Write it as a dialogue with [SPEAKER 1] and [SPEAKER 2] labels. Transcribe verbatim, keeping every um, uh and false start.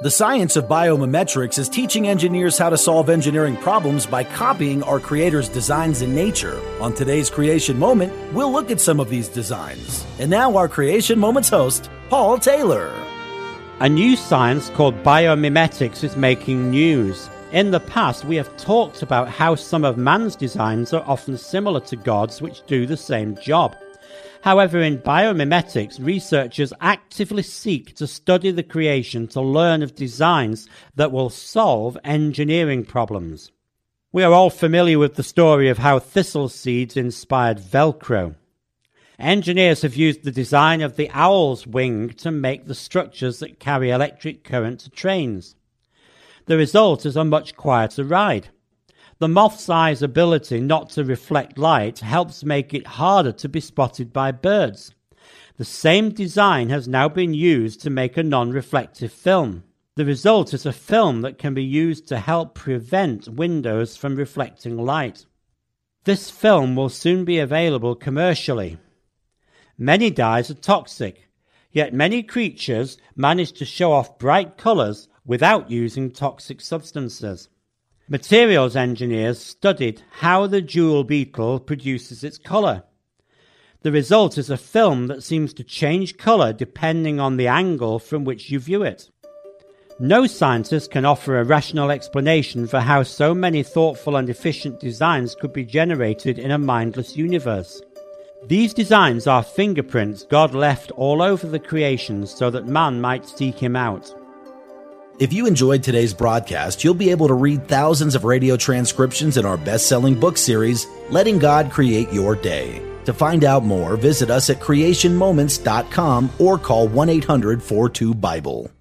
[SPEAKER 1] The science of biomimetrics is teaching engineers how to solve engineering problems by copying our Creator's designs in nature. On today's Creation Moment, we'll look at some of these designs. And now our Creation Moment's host, Paul Taylor.
[SPEAKER 2] A new science called biomimetics is making news. In the past, we have talked about how some of man's designs are often similar to God's, which do the same job. However, in biomimetics, researchers actively seek to study the creation to learn of designs that will solve engineering problems. We are all familiar with the story of how thistle seeds inspired Velcro. Engineers have used the design of the owl's wing to make the structures that carry electric current to trains. The result is a much quieter ride. The moth's eye's ability not to reflect light helps make it harder to be spotted by birds. The same design has now been used to make a non-reflective film. The result is a film that can be used to help prevent windows from reflecting light. This film will soon be available commercially. Many dyes are toxic, yet many creatures manage to show off bright colours without using toxic substances. Materials engineers studied how the jewel beetle produces its colour. The result is a film that seems to change colour depending on the angle from which you view it. No scientist can offer a rational explanation for how so many thoughtful and efficient designs could be generated in a mindless universe. These designs are fingerprints God left all over the creation so that man might seek him out.
[SPEAKER 1] If you enjoyed today's broadcast, you'll be able to read thousands of radio transcriptions in our best-selling book series, Letting God Create Your Day. To find out more, visit us at creation moments dot com or call one eight hundred four two Bible.